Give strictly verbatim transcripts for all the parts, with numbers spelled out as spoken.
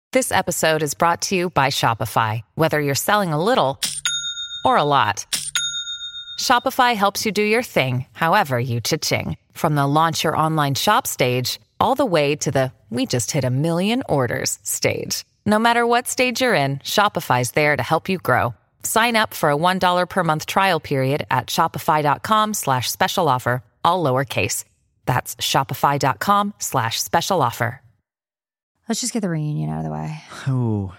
This episode is brought to you by Shopify. Whether you're selling a little or a lot, Shopify helps you do your thing, however you cha-ching. From the launch your online shop stage, all the way to the we just hit a million orders stage. No matter what stage you're in, Shopify's there to help you grow. Sign up for a one dollar per month trial period at shopify.com slash special offer, all lowercase. That's shopify.com slash special offer. Let's just get the reunion out of the way. Oh.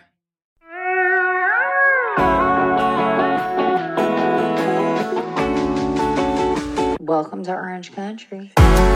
Welcome to Orange Country.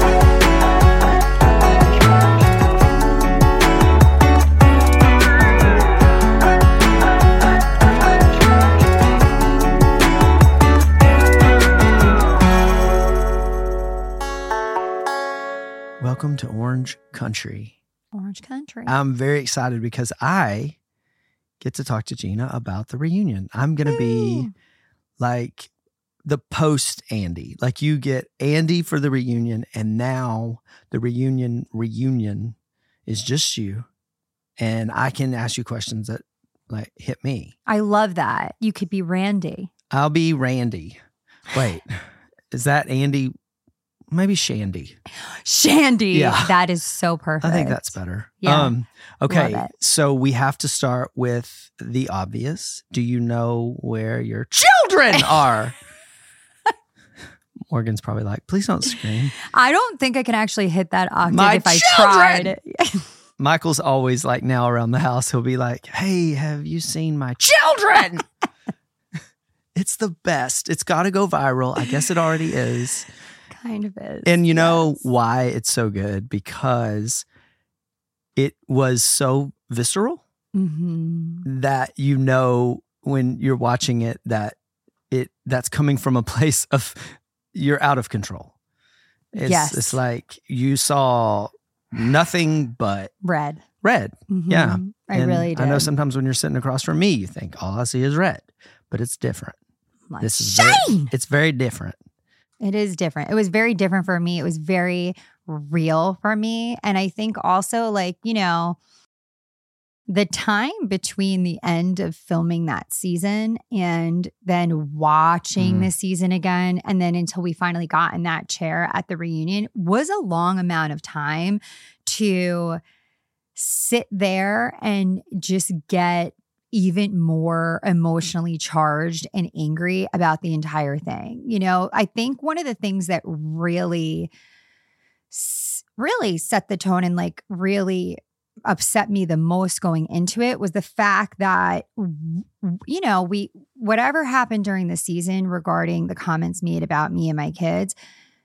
Welcome to Orange Country. Orange Country. I'm very excited because I get to talk to Gina about the reunion. I'm going to be like the post Andy. Like you get Andy for the reunion, and now the reunion reunion is just you. And I can ask you questions that like hit me. I love that. You could be Randy. I'll be Randy. Wait, is that Andy? Maybe Shandy. Shandy. Yeah. That is so perfect. I think that's better. Yeah. Um, okay. Love it. So we have to start with the obvious. Do you know where your children are? Morgan's probably like, please don't scream. I don't think I can actually hit that octave My if I children! tried. Michael's always like now around the house, he'll be like, hey, have you seen my children? It's the best. It's got to go viral. I guess it already is. Kind of is. And you know yes. why it's so good? Because it was so visceral Mm-hmm. that you know when you're watching it that it that's coming from a place of you're out of control. It's, Yes. it's like you saw nothing but Red. red. Mhm. Yeah. I And really did. I know sometimes when you're sitting across from me, you think all I see is red, but it's different. Like, This is shame! very, it's very different. It is different. It was very different for me. It was very real for me. And I think also, like, you know, the time between the end of filming that season and then watching Mm. the season again, and then until we finally got in that chair at the reunion was a long amount of time to sit there and just get even more emotionally charged and angry about the entire thing. You know, I think one of the things that really, really set the tone and like really upset me the most going into it was the fact that, you know, we, whatever happened during the season regarding the comments made about me and my kids,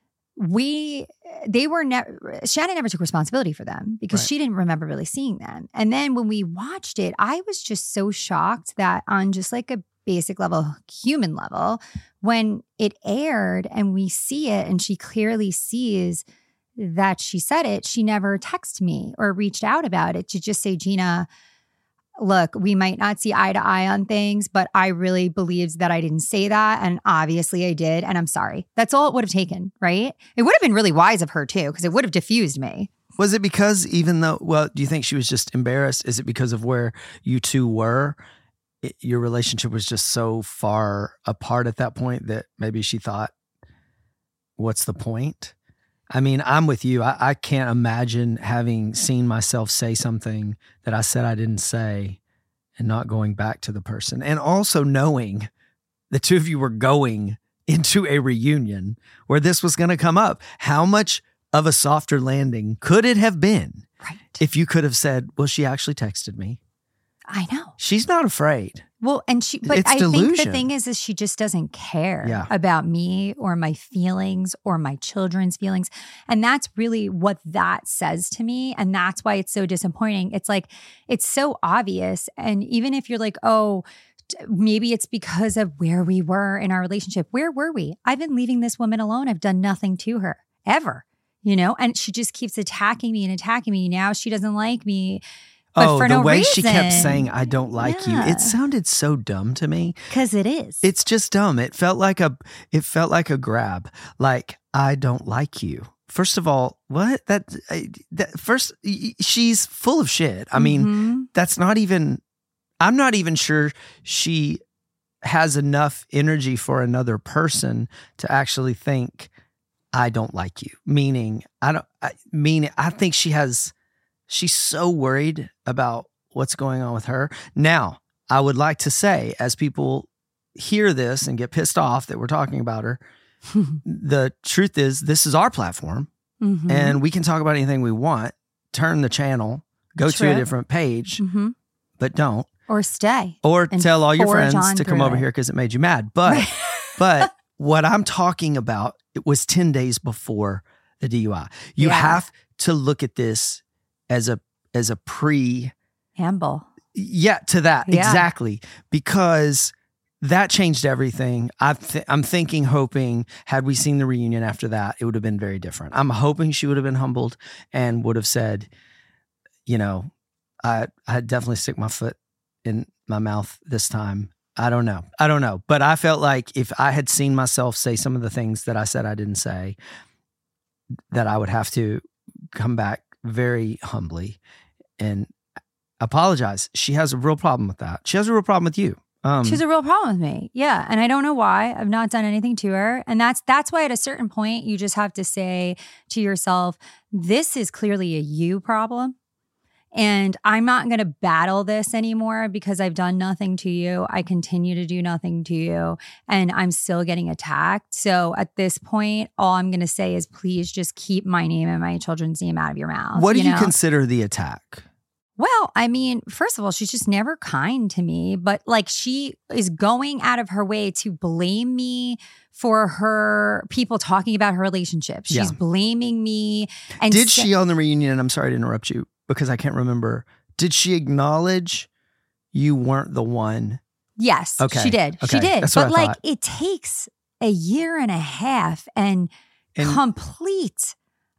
we, they were never, Shannon never took responsibility for them because Right. she didn't remember really seeing them. And then when we watched it, I was just so shocked that on just like a basic level, human level, when it aired and we see it and she clearly sees that she said it, she never texted me or reached out about it to just say, Gina, look, we might not see eye to eye on things, but I really believed that I didn't say that. And obviously I did. And I'm sorry. That's all it would have taken, right? It would have been really wise of her too, because it would have diffused me. Was it because even though, well, do you think she was just embarrassed? Is it because of where you two were? It, your relationship was just so far apart at that point that maybe she thought, what's the point? I mean, I'm with you. I, I can't imagine having seen myself say something that I said I didn't say and not going back to the person. And also knowing the two of you were going into a reunion where this was going to come up. How much of a softer landing could it have been Right. if you could have said, well, she actually texted me. I know. She's not afraid. Well, and she, but It's I think the delusion. thing is, is she just doesn't care Yeah. about me or my feelings or my children's feelings. And that's really what that says to me. And that's why it's so disappointing. It's like, it's so obvious. And even if you're like, oh, t- maybe it's because of where we were in our relationship. Where were we? I've been leaving this woman alone. I've done nothing to her ever, you know, and she just keeps attacking me and attacking me. Now she doesn't like me. But oh, for the no way reason. she kept saying, I don't like Yeah. you. It sounded so dumb to me. Because it is. It's just dumb. It felt like a it felt like a grab. Like, I don't like you. First of all, what? That, I- that first, y- she's full of shit. I mean, Mhm. that's not even, I'm not even sure she has enough energy for another person to actually think, I don't like you. Meaning, I don't, I, meaning, I think she has, she's so worried about what's going on with her. Now, I would like to say, as people hear this and get pissed off that we're talking about her, the truth is, this is our platform, mm-hmm. and we can talk about anything we want. Turn the channel, go True. to a different page, mm-hmm. but don't. Or stay. Or tell all your friends to come over it. here because it made you mad. But, but what I'm talking about, it was ten days before the D U I. You yeah. have to look at this as a as a pre Amble. Yeah, to that yeah. exactly, because that changed everything. I th- I'm thinking, hoping, had we seen the reunion after that, it would have been very different. I'm hoping she would have been humbled and would have said, you know, I I definitely stick my foot in my mouth this time. I don't know. I don't know. But I felt like if I had seen myself say some of the things that I said I didn't say, that I would have to come back very humbly and apologize. She has a real problem with that. She has a real problem with you. Um, she has a real problem with me. Yeah. And I don't know why. I've not done anything to her. And that's that's why at a certain point, you just have to say to yourself, this is clearly a you problem. And I'm not going to battle this anymore because I've done nothing to you. I continue to do nothing to you, and I'm still getting attacked. So at this point, all I'm going to say is please just keep my name and my children's name out of your mouth. What do you, you know? consider the attack? Well, I mean, first of all, she's just never kind to me, but like she is going out of her way to blame me for her people talking about her relationship. She's yeah. blaming me. And Did she on the reunion, and I'm sorry to interrupt you, because I can't remember. Did she acknowledge you weren't the one? Yes, okay. she did. Okay. She did. That's but what I like thought. It takes a year and a half and, and complete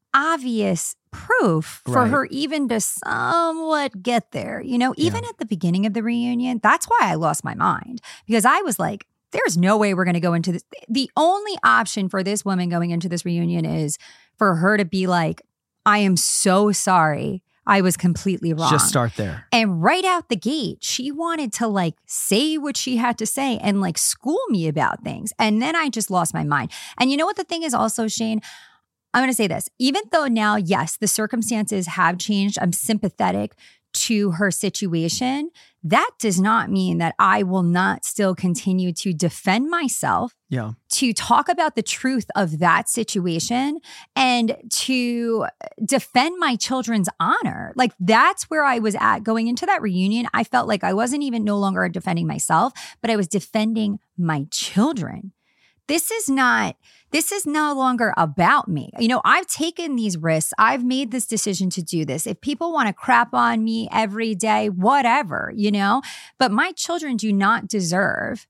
obvious proof for right. her even to somewhat get there. You know, even yeah. at the beginning of the reunion, that's why I lost my mind, because I was like, there's no way we're going to go into this. The only option for this woman going into this reunion is for her to be like, I am so sorry. I was completely wrong. Just start there. And right out the gate, she wanted to like say what she had to say and like school me about things. And then I just lost my mind. And you know what the thing is also, Shane? I'm going to say this. Even though now, yes, the circumstances have changed, I'm sympathetic to her situation, that does not mean that I will not still continue to defend myself, yeah. to talk about the truth of that situation, and to defend my children's honor. Like that's where I was at going into that reunion. I felt like I wasn't even no longer defending myself, but I was defending my children. This is not, this is no longer about me. You know, I've taken these risks. I've made this decision to do this. If people want to crap on me every day, whatever, you know, but my children do not deserve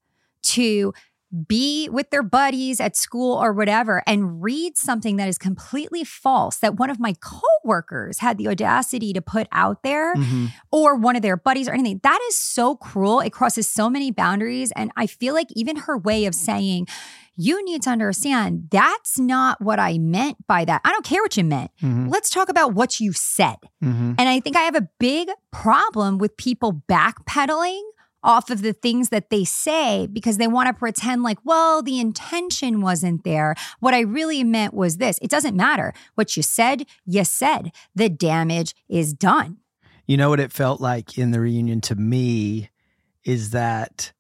to be with their buddies at school or whatever and read something that is completely false that one of my coworkers had the audacity to put out there, mm-hmm. or one of their buddies or anything. That is so cruel. It crosses so many boundaries. And I feel like even her way of saying, you need to understand, that's not what I meant by that. I don't care what you meant. Mm-hmm. Let's talk about what you said. Mm-hmm. And I think I have a big problem with people backpedaling off of the things that they say because they want to pretend like, well, the intention wasn't there. What I really meant was this. It doesn't matter. What you said, you said. The damage is done. You know what it felt like in the reunion to me is that...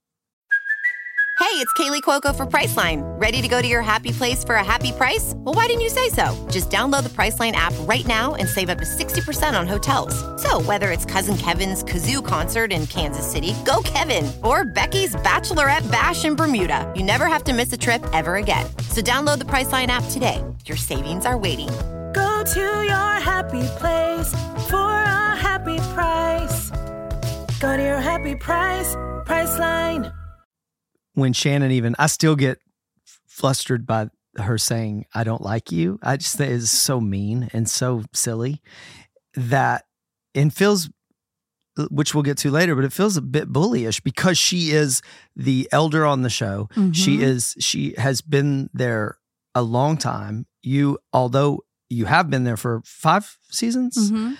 Hey, it's Kaylee Cuoco for Priceline. Ready to go to your happy place for a happy price? Well, why didn't you say so? Just download the Priceline app right now and save up to sixty percent on hotels. So whether it's Cousin Kevin's Kazoo Concert in Kansas City, go Kevin, or Becky's Bachelorette Bash in Bermuda, you never have to miss a trip ever again. So download the Priceline app today. Your savings are waiting. Go to your happy place for a happy price. Go to your happy price, Priceline. When Shannon even, I still get flustered by her saying, I don't like you. I just think it's so mean and so silly that, and feels, which we'll get to later, but it feels a bit bullyish because she is the elder on the show. Mm-hmm. She is, she has been there a long time. You, although you have been there for five seasons, mm-hmm.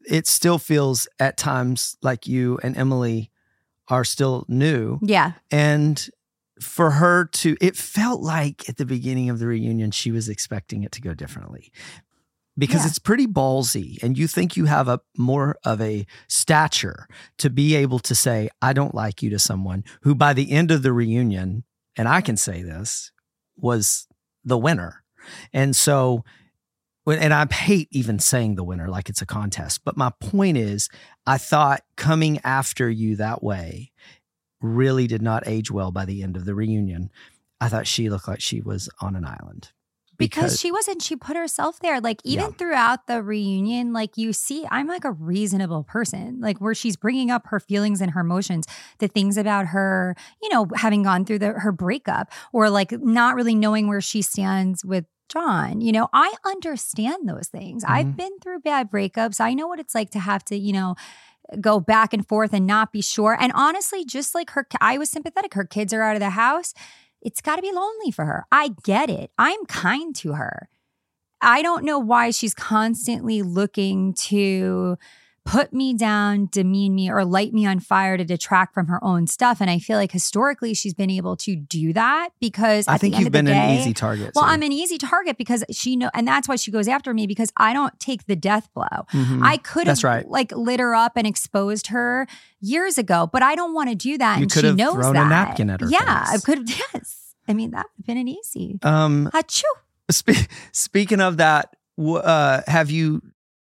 it still feels at times like you and Emily are still new. Yeah. And for her to, it felt like at the beginning of the reunion, she was expecting it to go differently. Because Yeah. it's pretty ballsy, and you think you have a more of a stature to be able to say, I don't like you to someone who by the end of the reunion, and I can say this, was the winner. And so, and I hate even saying the winner like it's a contest, but my point is, I thought coming after you that way really did not age well by the end of the reunion. I thought she looked like she was on an island. Because she wasn't, she put herself there. Like even Yeah. throughout the reunion, like you see, I'm like a reasonable person, like where she's bringing up her feelings and her emotions, the things about her, you know, having gone through the, her breakup or like not really knowing where she stands with John. You know, I understand those things. Mm-hmm. I've been through bad breakups. I know what it's like to have to, you know, go back and forth and not be sure. And honestly, just like her, I was sympathetic. Her kids are out of the house. It's got to be lonely for her. I get it. I'm kind to her. I don't know why she's constantly looking to put me down, demean me, or light me on fire to detract from her own stuff. And I feel like historically she's been able to do that because I at think the end you've of the been day, an easy target. Well, so. I'm an easy target because she know, and that's why she goes after me because I don't take the death blow. Mhm. I could have That's right. like lit her up and exposed her years ago, but I don't want to do that. You and could she have knows thrown that. a napkin at her Yeah, face. I could have. Yes. I mean, that would have been an easy. Um, Achoo. spe- speaking of that, w- uh, have you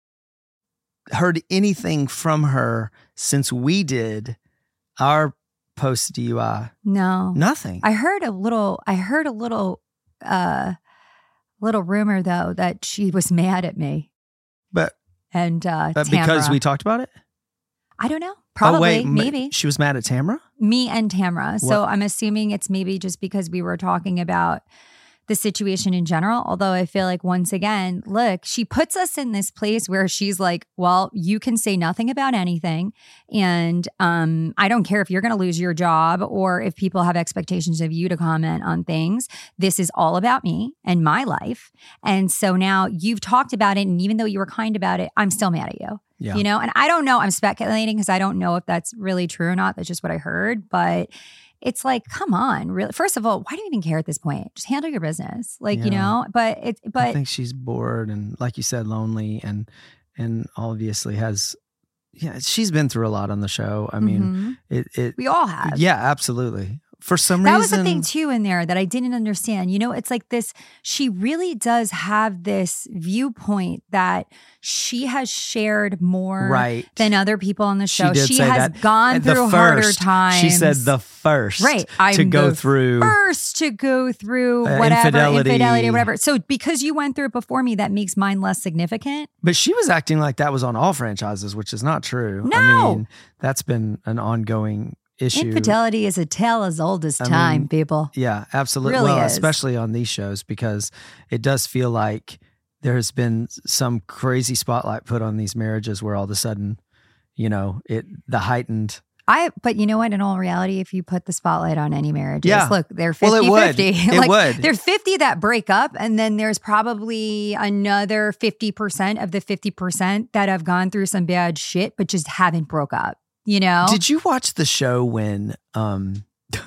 heard anything from her since we did our post D U I? No. Nothing. I heard a little, I heard a little, uh, little rumor though that she was mad at me but and, uh, but because Tamara. we talked about it? I don't know. Probably, oh, wait, ma- maybe. She was mad at Tamara? Me and Tamara. So What? I'm assuming it's maybe just because we were talking about the situation in general. Although I feel like once again, look, she puts us in this place where she's like, well, you can say nothing about anything. And um, I don't care if you're going to lose your job or if people have expectations of you to comment on things. This is all about me and my life. And so now you've talked about it. And even though you were kind about it, I'm still mad at you. Yeah. You know, and I don't know. I'm speculating because I don't know if that's really true or not. That's just what I heard. But it's like, come on, really. First of all, why do you even care at this point? Just handle your business, like you Yeah. know. But it's I but think she's bored and, like you said, lonely, and and obviously has. Yeah, she's been through a lot on the show. I mean, mhm. it. it we all have. yeah, absolutely. For some That reason, was the thing too in there that I didn't understand. You know, it's like this, she really does have this viewpoint that she has shared more right than other people on the She show. did She say has that. gone And the through harder first, times. She said the first Right. to I'm go the through. first to go through Uh, whatever, infidelity. infidelity or whatever. So because you went through it before me, that makes mine less significant. But she was acting like that was on all franchises, which is not true. No. I mean, that's been an ongoing issue. Infidelity is a tale as old as I time, mean, people. Yeah, absolutely. Really well, is. especially on these shows, because it does feel like there's been some crazy spotlight put on these marriages where all of a sudden, you know, it the heightened. I, but you know what? In all reality, if you put the spotlight on any marriages, Yeah. look, they're Well, it would. fifty fifty. It like, would. There are fifty that break up, and then there's probably another fifty percent of the fifty percent that have gone through some bad shit, but just haven't broke up. You know? Did you watch the show when, um, oh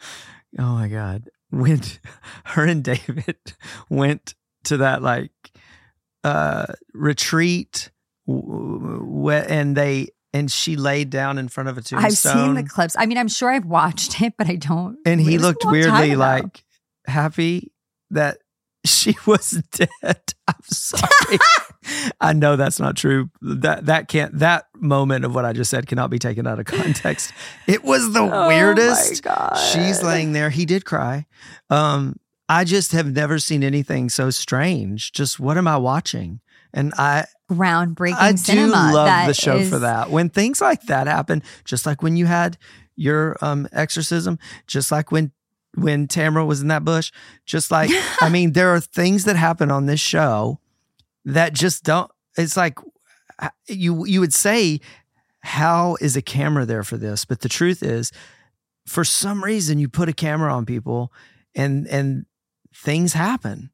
my God, when her and David went to that like uh, retreat w- w- and they, and she laid down in front of a tombstone? I've seen the clips. I mean, I'm sure I've watched it, but I don't. And he it was a looked long time weirdly ago. like happy that she was dead. I'm sorry. I know that's not true. That that can't that moment of what I just said cannot be taken out of context. It was the Oh weirdest. my God. She's laying there. He did cry. Um, I just have never seen anything so strange. Just what am I watching? And I groundbreaking I do cinema. love that the show is- for that. When things like that happen, just like when you had your um exorcism, just like when when Tamara was in that bush, just like I mean, there are things that happen on this show that just don't. It's like you you would say, how is a camera there for this? But the truth is, for some reason, you put a camera on people, and and things happen.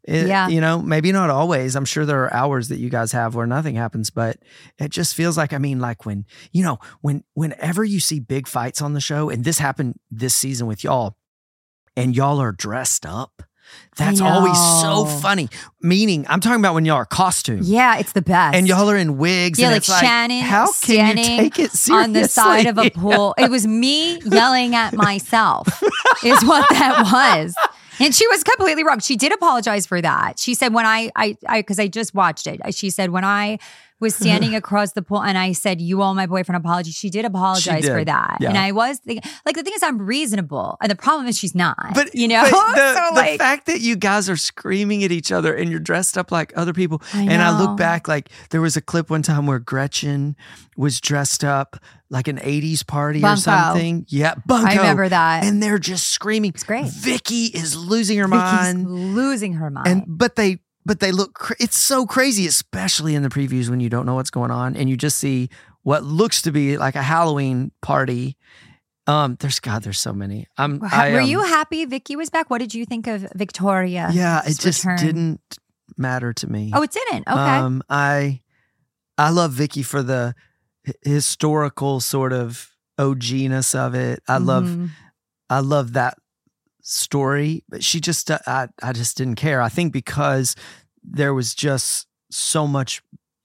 It, Yeah. You know, maybe not always. I'm sure there are hours that you guys have where nothing happens, but it just feels like, I mean, like when, you know, when, whenever you see big fights on the show, and this happened this season with y'all, and y'all are dressed up, that's always so funny. Meaning, I'm talking about when y'all are costumed. Yeah, it's the best. And y'all are in wigs. Yeah, and like it's like, Shannon how can you take it seriously? on the side of a pool. It was me yelling at myself is what that was. And she was completely wrong. She did apologize for that. She said when I, I, I, because I just watched it. She said when I was standing across the pool and I said, you owe my boyfriend an apology. She did apologize did. for that. Yeah. And I was thinking, like, the thing is, I'm reasonable. And the problem is she's not. But, you know, but the, so the like, fact that you guys are screaming at each other and you're dressed up like other people. I and I know. look back, like there was a clip one time where Gretchen was dressed up like an eighties party Bunko. or something. Yeah, Bunko. I remember that. And they're just screaming. It's great. Vicky is losing her Vicky's mind. losing her mind. And but they but they look cra- it's so crazy, especially in the previews when you don't know what's going on and you just see what looks to be like a Halloween party. Um, there's God, there's so many. I'm. I, Were um, you happy Vicky was back? What did you think of Victoria? Yeah, it just return? didn't matter to me. Oh, it didn't. Okay. Um, I I love Vicky for the h- historical sort of O G-ness of it. I love Mhm. I love that story, but she just uh, I I just didn't care. I think because there was just so much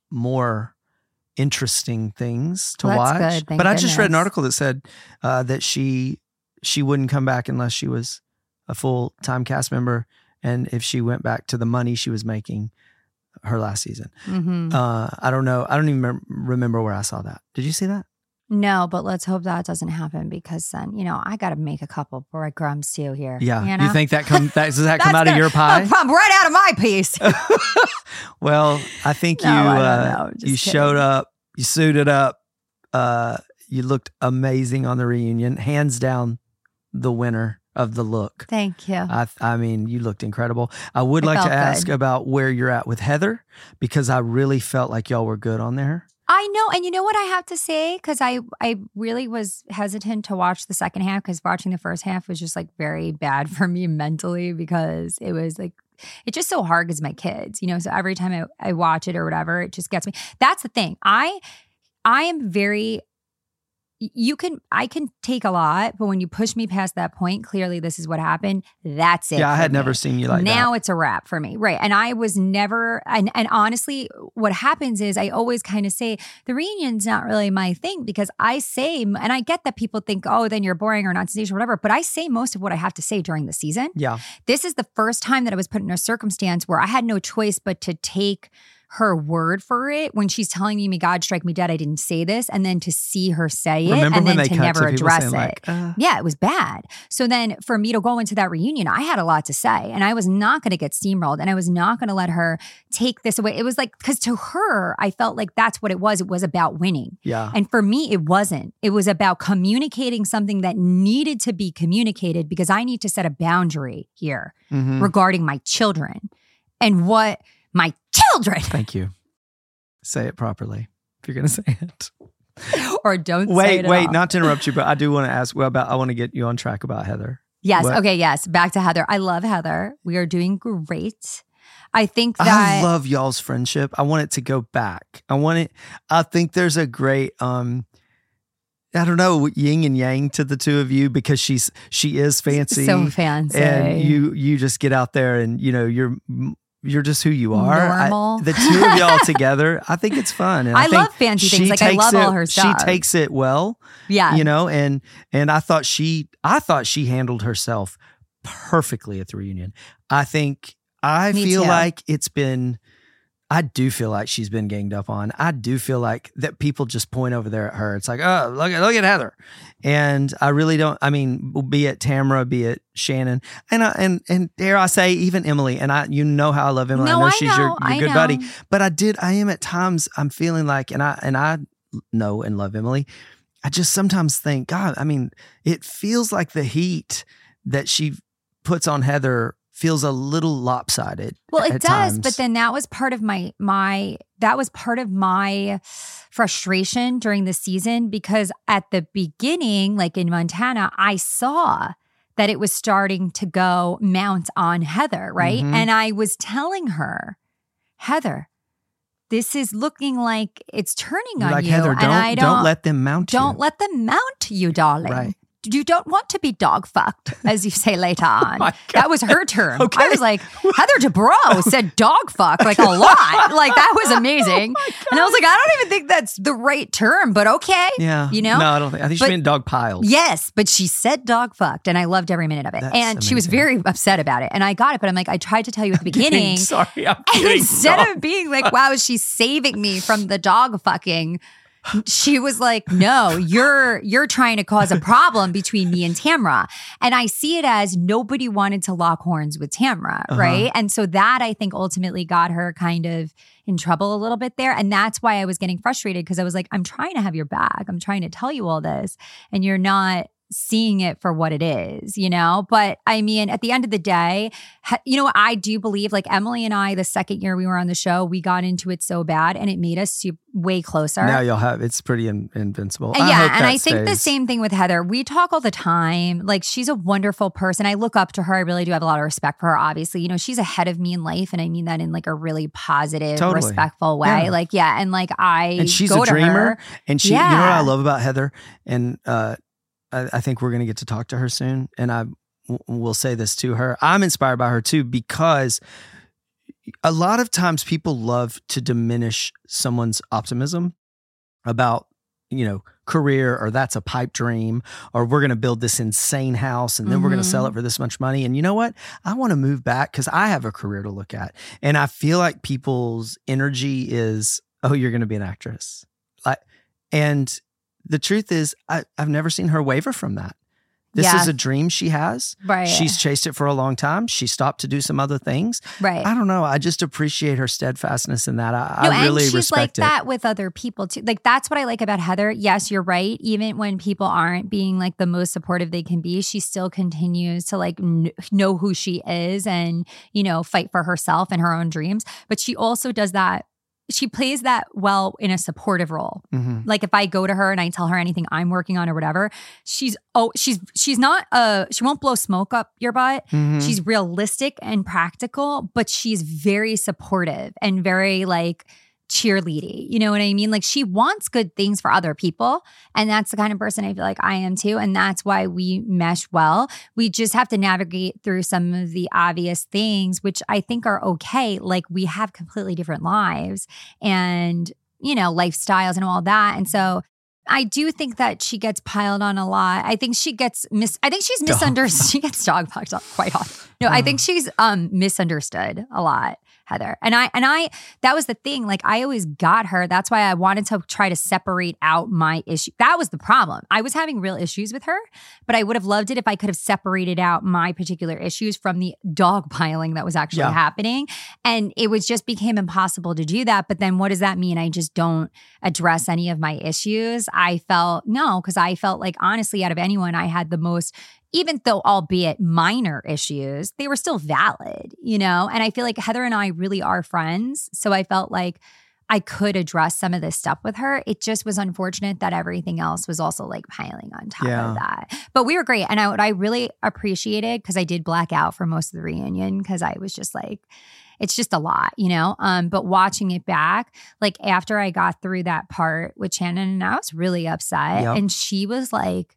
more interesting things to Well, that's watch. good, thank But I just read an goodness. article that said uh, that she she wouldn't come back unless she was a full time cast member, and if she went back to the money she was making her last season. Mhm. Uh, I don't know. I don't even mem- remember where I saw that. Did you see that? No, but let's hope that doesn't happen because then, you know, I got to make a couple breadcrumbs too here. Yeah. You, know? You think that come that does that come That's out of gonna- your pie? Oh, come right out of my piece. Well, I think No, you I don't uh, know. Just you kidding. showed up, you suited up, uh, you looked amazing on the reunion. Hands down, the winner of the look. Thank you. I I mean, you looked incredible. I would It like to felt ask good. about where you're at with Heather because I really felt like y'all were good on there. I know. And you know what I have to say? Because I, I really was hesitant to watch the second half because watching the first half was just like very bad for me mentally because it was like, it's just so hard because my kids, you know, so every time I, I watch it or whatever, it just gets me. That's the thing. I, I am very, you can, I can take a lot, but when you push me past that point, clearly this is what happened. That's it. Yeah, I for had me. never seen you like now that. it's a wrap for me. Right. And I was never, and, and honestly, what happens is I always kind of say the reunion's not really my thing because I say, and I get that people think, oh, then you're boring or not sensational or whatever, but I say most of what I have to say during the season. Yeah. This is the first time that I was put in a circumstance where I had no choice but to take her word for it when she's telling me, may God strike me dead, I didn't say this, and then to see her say it Remember and when then they to cut never to people address saying, it. like, uh, Yeah, it was bad. So then for me to go into that reunion, I had a lot to say and I was not going to get steamrolled and I was not going to let her take this away. It was like, because to her, I felt like that's what it was. It was about winning. Yeah. And for me, it wasn't. It was about communicating something that needed to be communicated because I need to set a boundary here Mhm. regarding my children and what my children Thank you. Say it properly if you're going to say it. or don't say Wait, it at wait, all. not to interrupt you, but I do want to ask well, about, I want to get you on track about Heather. Yes. What? Okay. Yes. Back to Heather. I love Heather. We are doing great. I think that I love y'all's friendship. I want it to go back. I want it, I think there's a great, um, I don't know, yin and yang to the two of you because she's, she is fancy. so fancy. And you, you just get out there and, you know, you're, you're just who you are. I- Normal. the two of y'all together, I think it's fun. And I, I think love fancy things. she Like, I takes love it- all her stuff. She takes it well. yeah. You know, and and I thought she I thought she handled herself perfectly at the reunion. I think I Me feel too. like it's been I do feel like she's been ganged up on. I do feel like that people just point over there at her. It's like, oh, look at look at Heather. And I really don't I mean, be it Tamara, be it Shannon, and I, and and dare I say even Emily, and I you know how I love Emily. No, I know I she's your, know, your I good know. buddy. But I did I am at times I'm feeling like and I and I know and love Emily. I just sometimes think, God, I mean, it feels like the heat that she puts on Heather feels a little lopsided. Well, it at does, times. but then that was part of my my that was part of my frustration during the season because at the beginning, like in Montana, I saw that it was starting to go mount on Heather, right? Mhm. And I was telling her, Heather, this is looking like it's turning You're on like, you. Heather, and don't, I don't don't let them mount Don't you. let them mount you, darling. Right. You don't want to be dog fucked, as you say later on. my That was her term. Okay. I was like, Heather Dubrow said dog fuck like a lot. Like that was amazing. Oh and I was like, I don't even think that's the right term, but okay. Yeah. You know? No, I don't think. I think she But- meant dog piles. Yes, but she said dog fucked, and I loved every minute of it. That's and she was amazing. very upset about it. And I got it, but I'm like, I tried to tell you at the beginning. Sorry, I'm And kidding. instead Dog. of being like, wow, she's saving me from the dog fucking, she was like, no, you're you're trying to cause a problem between me and Tamra. And I see it as nobody wanted to lock horns with Tamra, Uh-huh. right? And so that I think ultimately got her kind of in trouble a little bit there. And that's why I was getting frustrated because I was like, I'm trying to have your back. I'm trying to tell you all this. And you're not seeing it for what it is, you know? But I mean, at the end of the day, ha- you know what? I do believe like Emily and I, the second year we were on the show, we got into it so bad and it made us su- way closer. Now you'll have it's pretty in, invincible. And I yeah, hope and that I think the stays. same thing with Heather. We talk all the time. Like she's a wonderful person. I look up to her. I really do have a lot of respect for her. Obviously, you know, she's ahead of me in life, and I mean that in like a really positive, Totally. respectful way. Yeah. Like yeah, and like I And she's go a to dreamer. her. And she, you know what Yeah. I love about Heather? And uh, I, I think we're going to get to talk to her soon. And I w- will say this to her. I'm inspired by her too, because a lot of times people love to diminish someone's optimism about, you know, career, or that's a pipe dream, or we're going to build this insane house and then we're going to sell it for this much money. And you know what? I want to move back because I have a career to look at. And I feel like people's energy is, oh, you're going to be an actress. Like, and the truth is, I, I've never seen her waver from that. This Yeah. is a dream she has. Right. She's chased it for a long time. She stopped to do some other things. Right. I don't know. I just appreciate her steadfastness in that. I, No, I really and she's respect like it. that with other people too. Like that's what I like about Heather. Yes, you're right. Even when people aren't being like the most supportive they can be, she still continues to like kn- know who she is and, you know, fight for herself and her own dreams. But she also does that. She plays that well in a supportive role. Mhm. Like if I go to her and I tell her anything I'm working on or whatever, she's oh she's she's not uh she won't blow smoke up your butt. Mhm. She's realistic and practical, but she's very supportive and very like cheerleady. You know what I mean? Like she wants good things for other people. And that's the kind of person I feel like I am too. And that's why we mesh well. We just have to navigate through some of the obvious things, which I think are okay. Like we have completely different lives and, you know, lifestyles and all that. And so I do think that she gets piled on a lot. I think she gets mis. I think she's misunderstood. She gets dog fucked up quite often. No, I think she's um misunderstood a lot, Heather. And I and I that was the thing. Like I always got her. That's why I wanted to try to separate out my issue. That was the problem. I was having real issues with her, but I would have loved it if I could have separated out my particular issues from the dog piling that was actually Yeah. happening. And it was just became impossible to do that. But then what does that mean? I just don't address any of my issues. I felt no, because I felt like honestly, out of anyone, I had the most, even though albeit minor issues, they were still valid, you know? And I feel like Heather and I really are friends. So I felt like I could address some of this stuff with her. It just was unfortunate that everything else was also like piling on top Yeah. of that. But we were great. And I, what I really appreciated, because I did black out for most of the reunion, because I was just like, it's just a lot, you know? Um, but watching it back, like after I got through that part with Shannon, and I was really upset. Yep. And she was like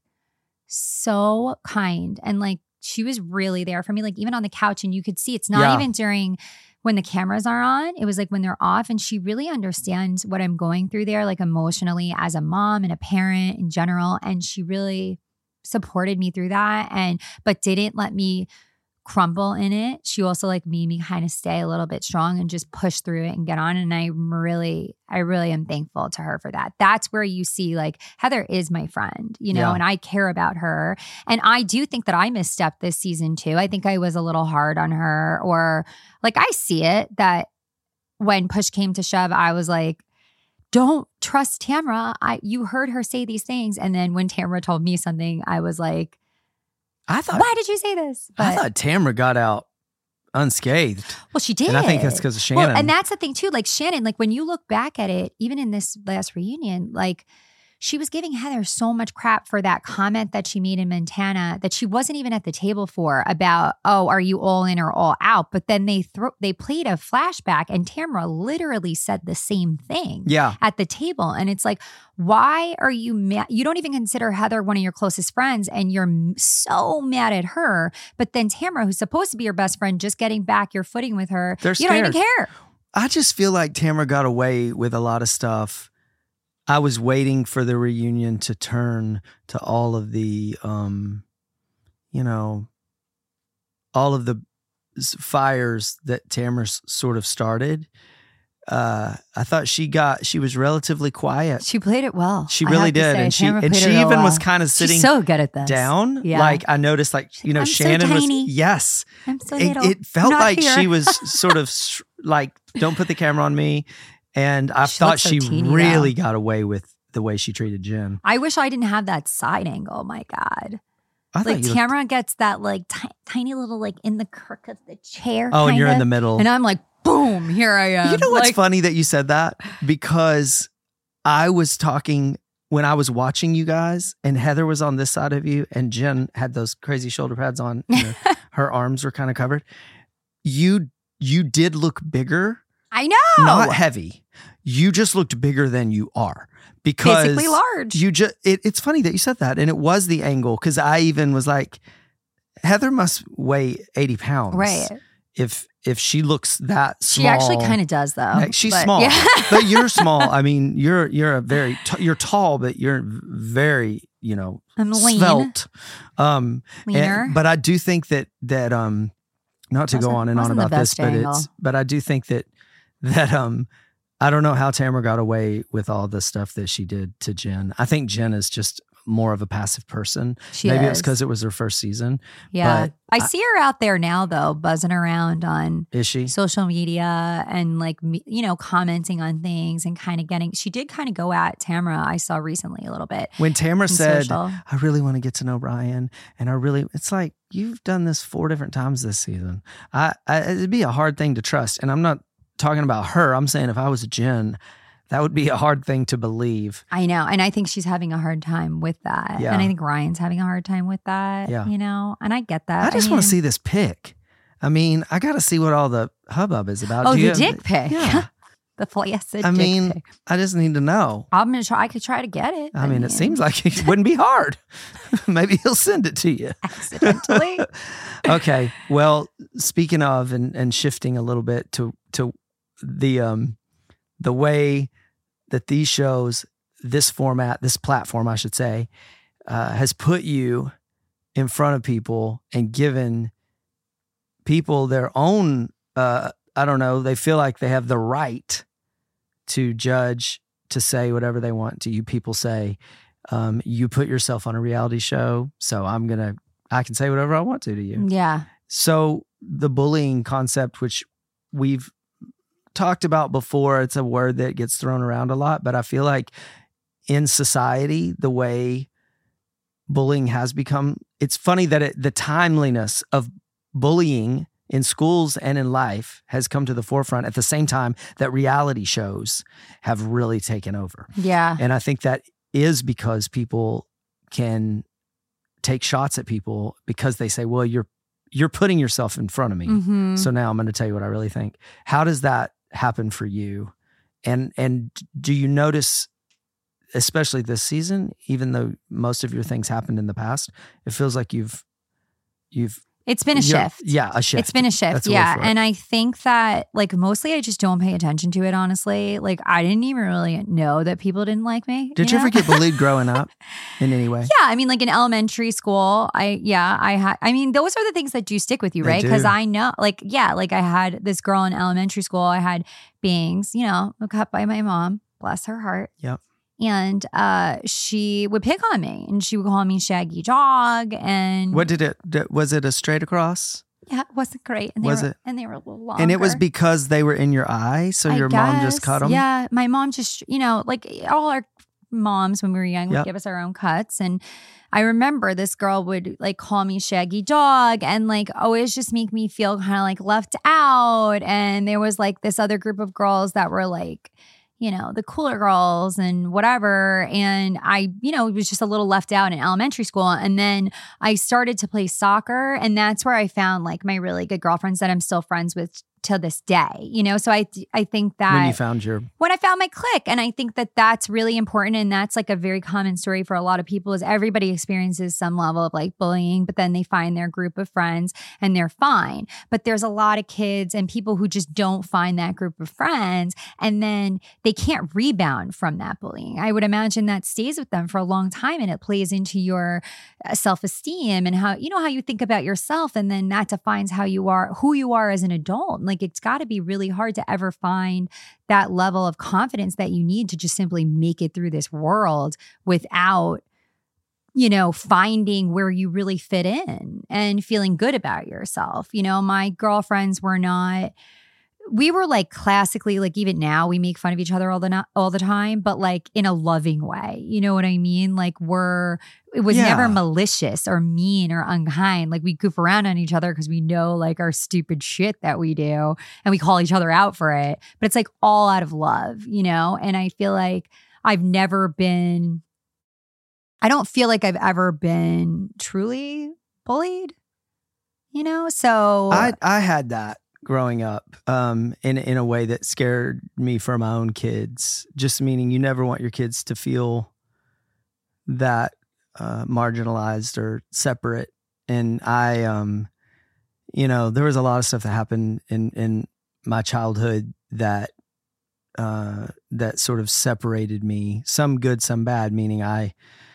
so kind. And like she was really there for me, like even on the couch. And you could see it's not Yeah. even during when the cameras are on. It was like when they're off. And she really understands what I'm going through there, like emotionally as a mom and a parent in general. And she really supported me through that. And, but didn't let me crumble in it. She also like made me kind of stay a little bit strong and just push through it and get on. And I really, I really am thankful to her for that. That's where you see like Heather is my friend, you know, Yeah. and I care about her. And I do think that I misstepped this season too. I think I was a little hard on her, or like I see it that when push came to shove, I was like, don't trust Tamra. I you heard her say these things. And then when Tamra told me something, I was like, I thought why did you say this? I thought Tamra got out unscathed. Well, she did. And I think that's because of Shannon. Well, and that's the thing too. Like Shannon, like when you look back at it, even in this last reunion, like she was giving Heather so much crap for that comment that she made in Montana that she wasn't even at the table for about, oh, are you all in or all out? But then they thro- they played a flashback and Tamara literally said the same thing Yeah. at the table. And it's like, why are you mad? You don't even consider Heather one of your closest friends and you're m- so mad at her. But then Tamara, who's supposed to be your best friend, just getting back your footing with her, They're you don't even scared. care. I just feel like Tamara got away with a lot of stuff. I was waiting for the reunion to turn to all of the, um, you know, all of the s- fires that Tamara s- sort of started. Uh, I thought she got, she was relatively quiet. She played it well. She I really have to did. say, And she, Tamara and played she it real even was well. kind of sitting She's so good at this. down. Yeah. Like I noticed, like, you know, I'm so Shannon was, tiny. yes. I'm so It, little. it felt Not like here. she was sort of sh- like, don't put the camera on me. And I She thought looks so she teeny, really though. got away with the way she treated Jen. I wish I didn't have that side angle. My God. I thought Like you looked- Tamara gets that like ti- tiny little like in the crook of the chair. Oh, and you're in kinda. the middle. And I'm like, boom, here I am. You know what's like, funny that you said that? Because I was talking when I was watching you guys and Heather was on this side of you and Jen had those crazy shoulder pads on. And her, her arms were kind of covered. You you did look bigger, I know. not heavy. You just looked bigger than you are. Because Basically large. You just it, it's funny that you said that. And it was the angle because I even was like, Heather must weigh eighty pounds. Right. If if she looks that small. She actually kind of does though. Like, she's But- small, Yeah. but you're small. I mean, you're you're a very t- you're tall, but you're very you know I'm lean. svelte. Um, and- Leaner. but I do think that that um, not to go Wasn't- on and on wasn't the about this, best but angle. it's but I do think that that um, I don't know how Tamara got away with all the stuff that she did to Jen. I think Jen is just more of a passive person. She Maybe is. it's because it was her first season. Yeah. but I see her out there now though, buzzing around on Is she? social media and like, me- you know, commenting on things and kind of getting, she did kind of go at Tamara, I saw recently a little bit. When Tamara on said, social. I really want to get to know Ryan, and I really, it's like, you've done this four different times this season. I, I It'd be a hard thing to trust. And I'm not talking about her. I'm saying if I was Jen, that would be a hard thing to believe. I know. And I think she's having a hard time with that. Yeah. And I think Ryan's having a hard time with that, Yeah. you know, and I get that. I just want mean- to see this pic. I mean, I got to see what all the hubbub is about. Oh, Do the you have- dick pic. Yeah. the flaccid I dick mean, pic. I just need to know. I'm going to try. I could try to get it. I mean, it seems like it wouldn't be hard. Maybe he'll send it to you. accidentally. Okay. Well, speaking of and, and shifting a little bit to to the um the way that these shows, this format, this platform, I should say, uh, has put you in front of people and given people their own, uh, I don't know, they feel like they have the right to judge, to say whatever they want to you. People say, um, you put yourself on a reality show, so I'm going to, I can say whatever I want to to you. Yeah. So the bullying concept, which we've talked about before, it's a word that gets thrown around a lot, but I feel like in society, the way bullying has become, it's funny that it, the timeliness of bullying in schools and in life has come to the forefront at the same time that reality shows have really taken over. Yeah. And I think that is because people can take shots at people because they say, well, you're you're putting yourself in front of me. Mhm. So now I'm going to tell you what I really think. How does that happen for you? And and do you notice, especially this season, even though most of your things happened in the past, it feels like you've you've It's been a you're- shift. Yeah, a shift. It's been a shift. That's a word Yeah. for it. And I think that like mostly I just don't pay attention to it, honestly. Like I didn't even really know that people didn't like me. Did you know? ever get bullied growing up in any way? Yeah, I mean, like in elementary school, I yeah, I had. I mean, those are the things that do stick with you, They right? Because do. I know, like, yeah, like I had this girl in elementary school. I had bangs, you know, cut by my mom, bless her heart. Yep. And uh, she would pick on me, and she would call me Shaggy Dog. And What did it? did- Was it a straight across? yeah, it wasn't great. And they Was were, it? And they were a little longer. And it was because they were in your eye, so I your mom just guess. cut them. Yeah, my mom just, you know, like all our moms when we were young would Yep. give us our own cuts. And I remember this girl would like call me Shaggy Dog and like always just make me feel kind of like left out. And there was like this other group of girls that were like, you know, the cooler girls and whatever. And I, you know, was just a little left out in elementary school. And then I started to play soccer. And that's where I found like my really good girlfriends that I'm still friends with to this day, you know? So I, I think that when you found your, when I found my clique, and I think that that's really important. And that's like a very common story for a lot of people is everybody experiences some level of like bullying, but then they find their group of friends and they're fine. But there's a lot of kids and people who just don't find that group of friends. And then they can't rebound from that bullying. I would imagine that stays with them for a long time, and it plays into your self-esteem and how, you know, how you think about yourself. And then that defines how you are, who you are as an adult. Like it's got to be really hard to ever find that level of confidence that you need to just simply make it through this world without, you know, finding where you really fit in and feeling good about yourself. You know, my girlfriends were not, we were like classically, like even now we make fun of each other all the no- all the time, but like in a loving way. You know what I mean? Like we're, it was Yeah. never malicious or mean or unkind. Like we goof around on each other because we know like our stupid shit that we do and we call each other out for it. But it's like all out of love, you know? And I feel like I've never been, I don't feel like I've ever been truly bullied, you know? So I, I had that growing up um, in, in a way that scared me for my own kids, just meaning you never want your kids to feel that uh, marginalized or separate. And I, um, you know, there was a lot of stuff that happened in, in my childhood that, uh, that sort of separated me, some good, some bad, meaning I,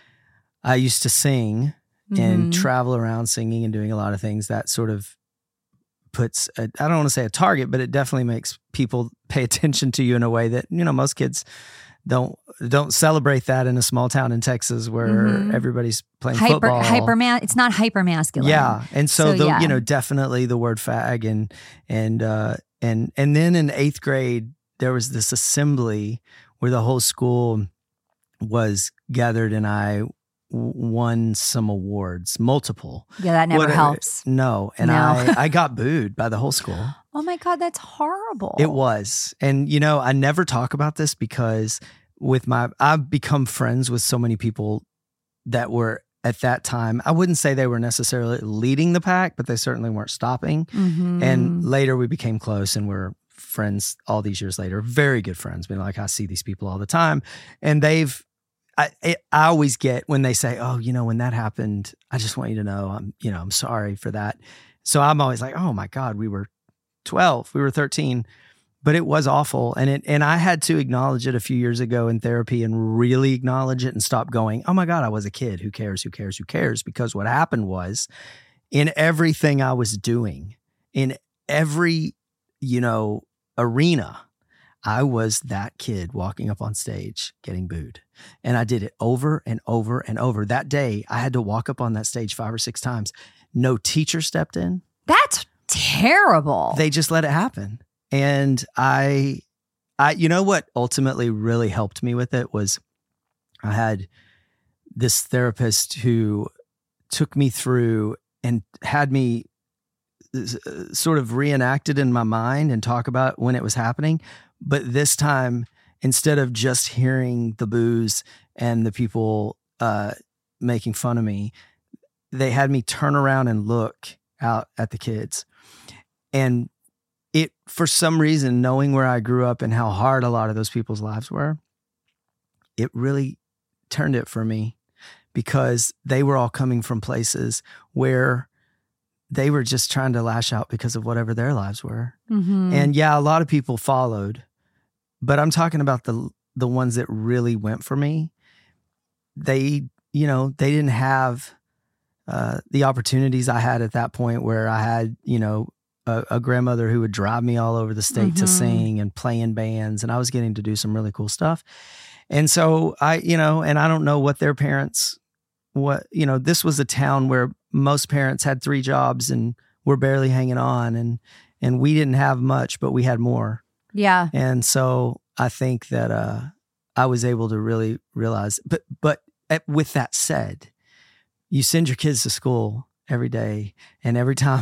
I used to sing and Mhm. travel around singing and doing a lot of things that sort of puts, a, I don't want to say a target, but it definitely makes people pay attention to you in a way that, you know, most kids don't don't celebrate that in a small town in Texas where Mhm. everybody's playing hyper, football. hyper man, it's not hyper masculine. Yeah. And so, So, the, yeah. you know, definitely the word fag and, and, uh, and, and then in eighth grade, there was this assembly where the whole school was gathered and I w- won some awards, multiple. Yeah, that never Whatever. helps. No. And No. I, I got booed by the whole school. Oh my God, that's horrible. It was. And, you know, I never talk about this because with my, I've become friends with so many people that were at that time. I wouldn't say they were necessarily leading the pack, but they certainly weren't stopping. Mhm. And later we became close and we're friends all these years later, very good friends. I mean, like I see these people all the time and they've, I, I always get when they say, oh, you know, when that happened, I just want you to know, I'm, you know, I'm sorry for that. So I'm always like, oh my God, we were twelve, we were thirteen, but it was awful. And it, and I had to acknowledge it a few years ago in therapy and really acknowledge it and stop going, oh my God, I was a kid. Who cares? Who cares? Who cares? Because what happened was in everything I was doing, in every, you know, arena, I was that kid walking up on stage getting booed. And I did it over and over and over. That day, I had to walk up on that stage five or six times. No teacher stepped in. That's terrible. They just let it happen. And I, I, you know what ultimately really helped me with it was I had this therapist who took me through and had me sort of reenacted in my mind and talk about when it was happening. But this time, instead of just hearing the boos and the people uh, making fun of me, they had me turn around and look out at the kids. And it, for some reason, knowing where I grew up and how hard a lot of those people's lives were, it really turned it for me because they were all coming from places where they were just trying to lash out because of whatever their lives were. Mhm. And yeah, a lot of people followed, but I'm talking about the the ones that really went for me. They, you know, they didn't have uh, the opportunities I had at that point where I had, you know, a, a grandmother who would drive me all over the state to Mhm. sing and play in bands. And I was getting to do some really cool stuff. And so I, you know, and I don't know what their parents, what, you know, this was a town where most parents had three jobs and were barely hanging on. And, and we didn't have much, but we had more. Yeah. And so I think that uh, I was able to really realize, but, but at, with that said, you send your kids to school every day. And every time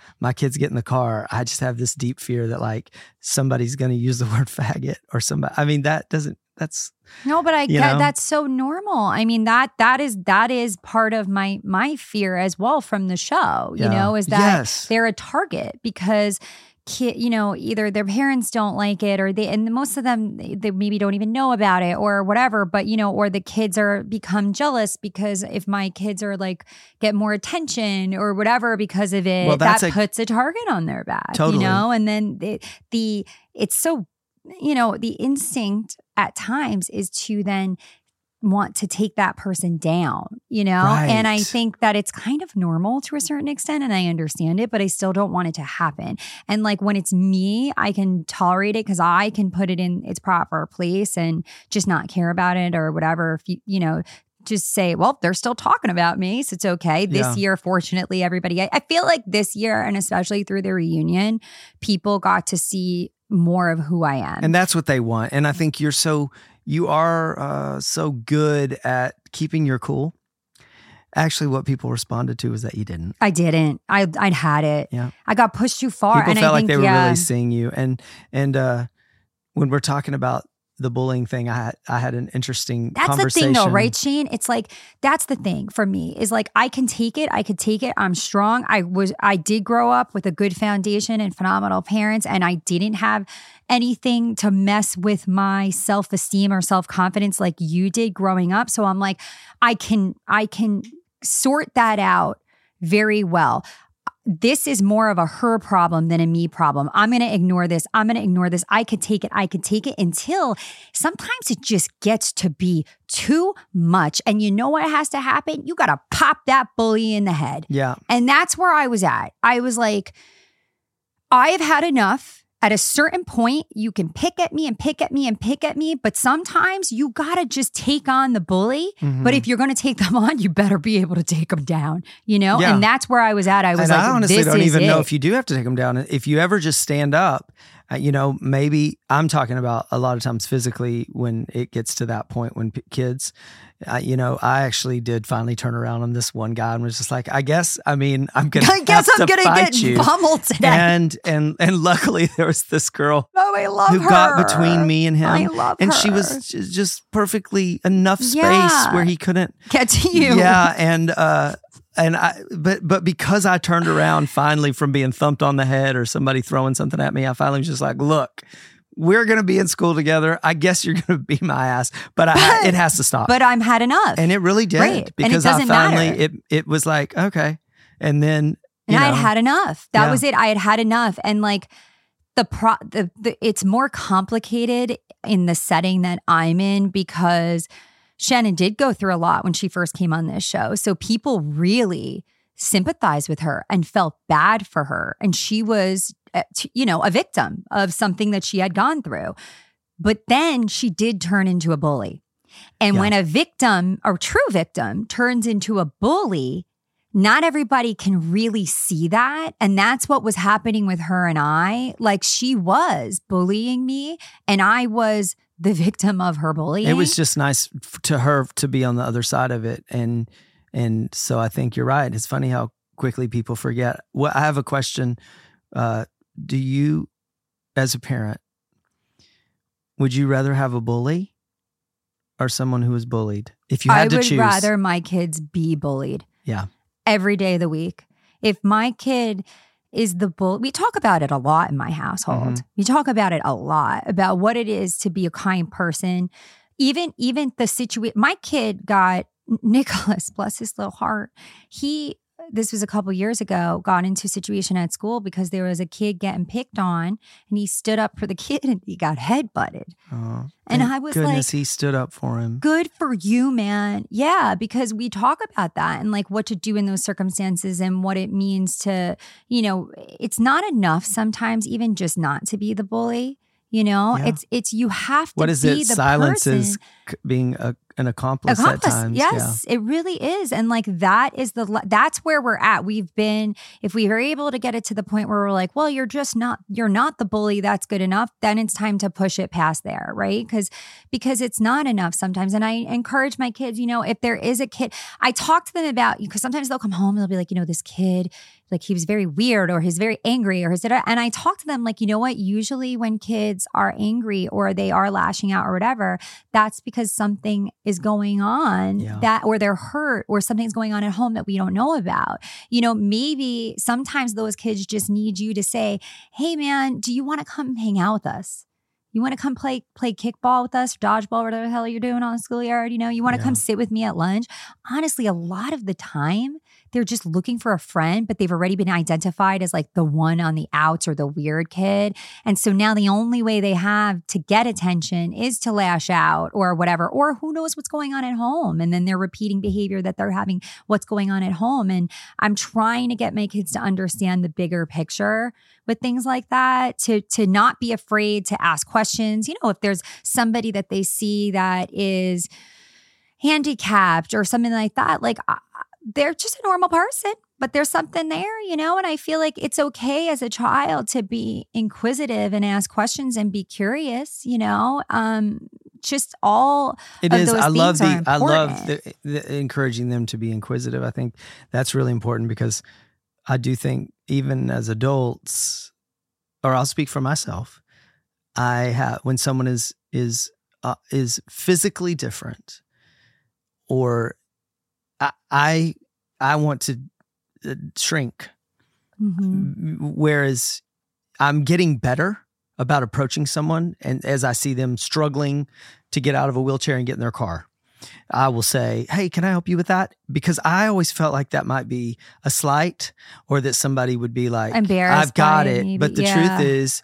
my kids get in the car, I just have this deep fear that like somebody's going to use the word faggot or somebody. I mean, that doesn't, that's. No, but I you get know? that's so normal. I mean, that that is that is part of my my fear as well from the show, you Yeah. know, is that Yes. they're a target because kid, you know, either their parents don't like it or they, and most of them, they maybe don't even know about it or whatever, but you know, or the kids are become jealous because if my kids are like, get more attention or whatever because of it, Well, that that's a- puts a target on their back, Totally. you know? And then the, the, it's so, you know, the instinct at times is to then want to take that person down, you know? And I Right. think that it's kind of normal to a certain extent and I understand it, but I still don't want it to happen. And like when it's me, I can tolerate it because I can put it in its proper place and just not care about it or whatever. If you, you know, just say, well, they're still talking about me, so it's okay. This Yeah. year, fortunately, everybody, I, I feel like this year, and especially through the reunion, people got to see more of who I am. And that's what they want. And I think you're so, you are uh, so good at keeping your cool. Actually, what people responded to was that you didn't. I didn't. I I'd had it. Yeah. I got pushed too far. People and felt I like think, they were yeah, really seeing you. And and uh, when we're talking about the bullying thing, I had, I had an interesting That's the conversation. thing though, right, Shane? It's like, that's the thing for me is like, I can take it. I could take it. I'm strong. I was, I did grow up with a good foundation and phenomenal parents, and I didn't have anything to mess with my self-esteem or self-confidence like you did growing up. So I'm like, I can, I can sort that out very well. This is more of a her problem than a me problem. I'm going to ignore this. I'm going to ignore this. I could take it. I could take it until sometimes it just gets to be too much. And you know what has to happen? You got to pop that bully in the head. Yeah. And that's where I was at. I was like, I've had enough. At a certain point, you can pick at me and pick at me and pick at me, but sometimes you gotta just take on the bully. Mhm. But if you're gonna take them on, you better be able to take them down, you know? Yeah. And that's where I was at. I was and like, I honestly this don't is even know it. if you do have to take them down. If you ever just stand up, uh, you know, maybe I'm talking about a lot of times physically when it gets to that point when p- kids, uh, you know, I actually did finally turn around on this one guy and was just like, I guess, I mean, I'm going I guess I'm to gonna fight get you. pummeled today. And, and, and luckily there was this girl oh, I love who her. got between me and him. I love and her. she was ju- just perfectly enough space Yeah. where he couldn't. Get to you. Yeah, and uh, and I, but but because I turned around finally from being thumped on the head or somebody throwing something at me, I finally was just like, look, we're gonna be in school together. I guess you're gonna beat my ass, but I, But- it has to stop. But I'm had enough. and it really did Right. And it because I doesn't finally matter. it it was like okay, and then And you I had know, had enough. That Yeah. was it. I had had enough. And like the pro, the, the it's more complicated in the setting that I'm in because Shannon did go through a lot when she first came on this show. So people really sympathized with her and felt bad for her. And she was, uh, t- you know, a victim of something that she had gone through. But then she did turn into a bully. And Yeah. when a victim, a true victim, turns into a bully, not everybody can really see that. And that's what was happening with her and I. Like she was bullying me and I was the victim of her bullying. it was just nice f- to her to be on the other side of it, and and so I think you're right. It's funny how quickly people forget. Well, I have a question. Uh, do you, as a parent, would you rather have a bully or someone who is bullied? If you had I to would choose, rather my kids be bullied yeah, every day of the week. If my kid is the bull, we talk about it a lot in my household. Mhm. We talk about it a lot about what it is to be a kind person. Even even the situation. My kid got Nicholas, bless his little heart. He this was a couple years ago. Got into a situation at school because there was a kid getting picked on, and he stood up for the kid, and he got headbutted. oh, And thank I was goodness like, he stood up for him. good for you, man. Yeah, because we talk about that and like what to do in those circumstances and what it means to, you know, it's not enough sometimes even just not to be the bully. You know, Yeah. it's it's you have to What is be it? the Silence person. is c- being a, an accomplice, Accomplice. at times. Yes, it really is. And like that is the le- that's where we're at. We've been, if we were able to get it to the point where we're like, well, you're just not, you're not the bully, that's good enough, then it's time to push it past there, right? Because because it's not enough sometimes. And I encourage my kids, you know, if there is a kid, I talk to them about, because sometimes they'll come home and they'll be like, you know, this kid like he was very weird or he's very angry or his, and I talk to them like, you know what, usually when kids are angry or they are lashing out or whatever, that's because something is going on Yeah. that, or they're hurt or something's going on at home that we don't know about. You know, maybe sometimes those kids just need you to say, hey man, do you want to come hang out with us? You want to come play play kickball with us, dodgeball, whatever the hell you're doing on the schoolyard? You know, you want to Yeah. come sit with me at lunch? Honestly, a lot of the time, they're just looking for a friend, but they've already been identified as like the one on the outs or the weird kid. And so now the only way they have to get attention is to lash out or whatever, or who knows what's going on at home. And then they're repeating behavior that they're having what's going on at home. And I'm trying to get my kids to understand the bigger picture with things like that, to to not be afraid to ask questions. You know, if there's somebody that they see that is handicapped or something like that, like uh, they're just a normal person, but there's something there, you know? And I feel like it's okay as a child to be inquisitive and ask questions and be curious, you know? Um, just all It of is. those I things love are the. I love important. the, the encouraging them to be inquisitive. I think that's really important because I do think even as adults, or I'll speak for myself, I have when someone is is uh, is physically different, or I I, I want to uh, shrink, Mhm. whereas I'm getting better about approaching someone, and as I see them struggling to get out of a wheelchair and get in their car, I will say, hey, can I help you with that? Because I always felt like that might be a slight, or that somebody would be like, Embarrassed I've got by it, it. maybe. But the Yeah. truth is,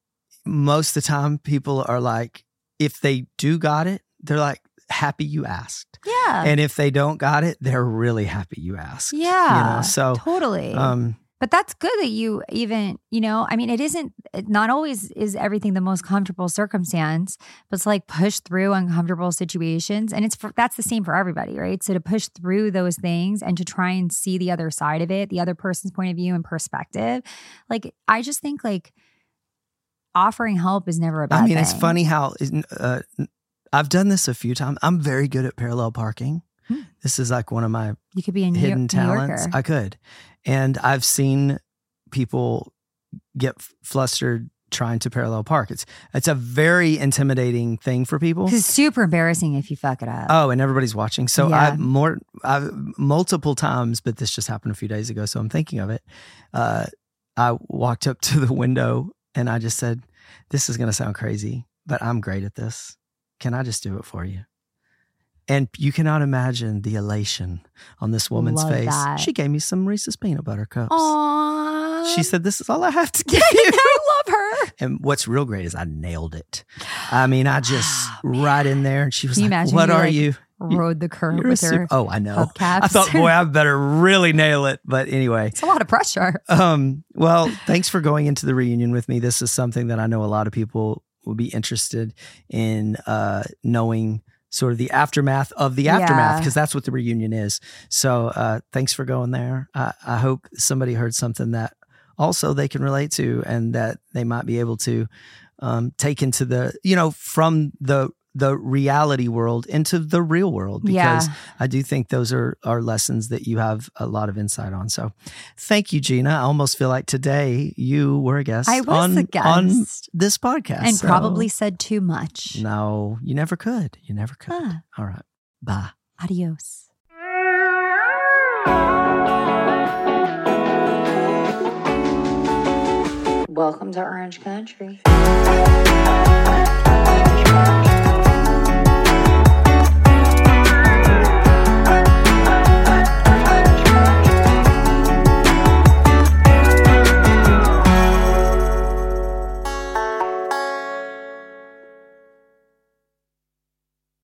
most of the time people are like, if they do got it, they're like, happy you asked. Yeah. And if they don't got it, they're really happy you asked. Yeah. You know? So, totally. um, But that's good that you even, you know, I mean, it isn't, it not always is everything the most comfortable circumstance, but it's like push through uncomfortable situations. And it's, for, that's the same for everybody, right? So to push through those things and to try and see the other side of it, the other person's point of view and perspective. Like, I just think like offering help is never a bad I mean, thing. it's funny how uh, I've done this a few times. I'm very good at parallel parking. Hmm. This is like one of my You could be a New, hidden New talents. Yorker. I could. And I've seen people get f- flustered trying to parallel park. It's it's a very intimidating thing for people. It's super embarrassing if you fuck it up. Oh, and everybody's watching. So Yeah. I've more I've multiple times, but this just happened a few days ago, so I'm thinking of it. Uh, I walked up to the window and I just said, this is going to sound crazy, but I'm great at this. Can I just do it for you? And you cannot imagine the elation on this woman's Love face. that. She gave me some Reese's peanut butter cups. Aww. She said, this is all I have to give I you. love her. And what's real great is I nailed it. I mean, I just Oh, right in there. And she was Can you like, imagine what you, are like, you? Rode the curb You're a with super- her oh, I know. hubcaps. I thought, boy, I better really nail it. But anyway, It's a lot of pressure. um, well, thanks for going into the reunion with me. This is something that I know a lot of people will be interested in uh, knowing sort of the aftermath of the aftermath, Yeah. because that's what the reunion is. So uh, thanks for going there. I, I hope somebody heard something that also they can relate to and that they might be able to um, take into the, you know, from the the reality world into the real world, because Yeah. I do think those are, are lessons that you have a lot of insight on. So thank you, Gina. I almost feel like today you were a guest, I was on, a guest. on this podcast. And So- probably said too much. No, you never could. You never could. Ah. All right. Bye. Adios. Welcome to Orange Country.